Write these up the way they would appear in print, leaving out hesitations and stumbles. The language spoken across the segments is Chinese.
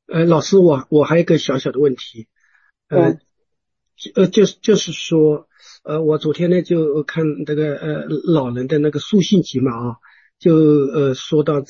老师，我还有一个小小的问题，呃嗯就是说，我昨天呢就看这个老人的那个书信集嘛啊，就说到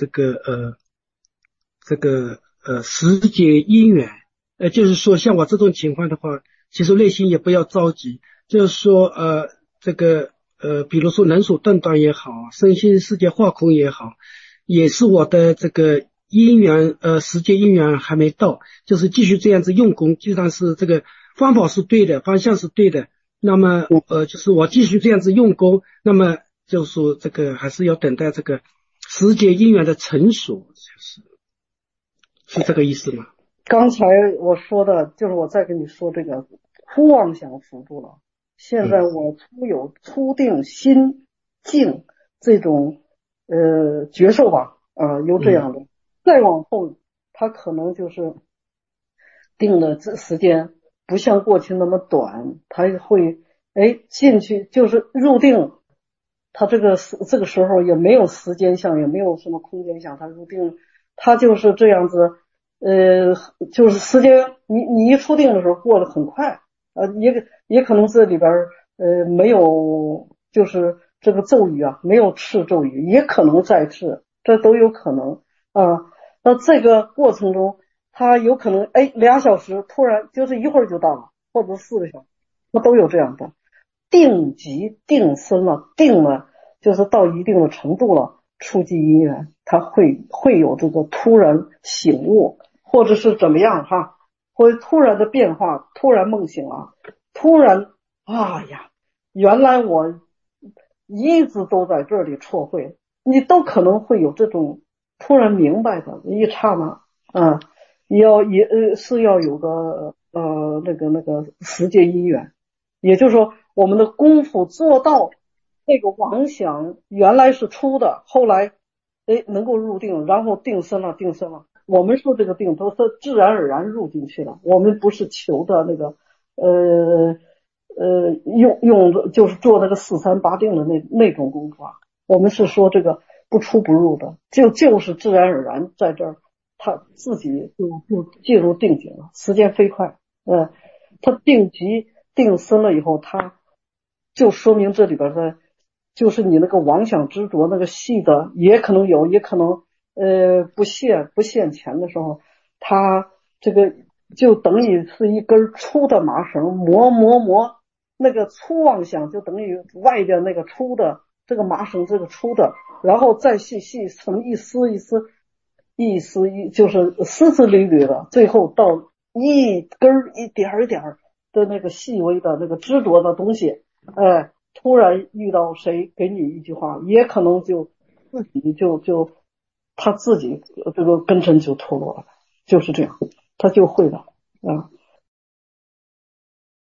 时节姻缘，就是说像我这种情况的话，其实内心也不要着急，就是说比如说人手断断也好，身心世界化空也好，也是我的这个姻缘时节姻缘还没到，就是继续这样子用功，就算是这个方法是对的，方向是对的。那么嗯， 就是我继续这样子用功，那么就是说这个还是要等待这个时节因缘的成熟，是这个意思吗？ 刚才我说的就是我再跟你说这个初妄想辅助了。现在嗯我初有初定心静这种觉受吧，有这嗯样的。再往后，它可能就是定的这时间不像过去那么短，它会进去就是入定，它这个时候也没有时间相，也没有什么空间相，它入定，它就是这样子，呃，就是时间你一出定的时候过得很快，也可能这里边没有就是这个咒语啊，没有持咒语，也可能在持，这都有可能啊。那这个过程中。他有可能2小时突然就是一会儿就到了，或者4个小时，那都有这样的。定级定身了，定了就是到一定的程度了，触及因缘，他会有这个突然醒悟，或者是怎么样哈，会突然的变化，突然梦醒了，突然哎呀，原来我一直都在这里错会，你都可能会有这种突然明白的一刹那啊。是要有个那个时间因缘，也就是说我们的功夫做到这个妄想原来是出的，后来能够入定，然后定身了。我们说这个定都是自然而然入进去了，我们不是求的那个呃用就是做那个4-3-8定的那种功夫啊，我们是说这个不出不入的，就是自然而然在这儿。他自己就进入定境了，时间飞快。他定级定身了以后，他就说明这里边的，就是你那个妄想执着那个细的，也可能有，也可能不现前的时候，他这个就等于是一根粗的麻绳，磨，那个粗妄想就等于外边那个粗的这个麻绳，这个粗的，然后再细成一丝一丝。就是丝丝缕缕的，最后到一根儿一点儿一点儿的那个细微的那个执着的东西，突然遇到谁给你一句话，也可能就自己他自己这个根尘就脱落了，就是这样，他就会的啊。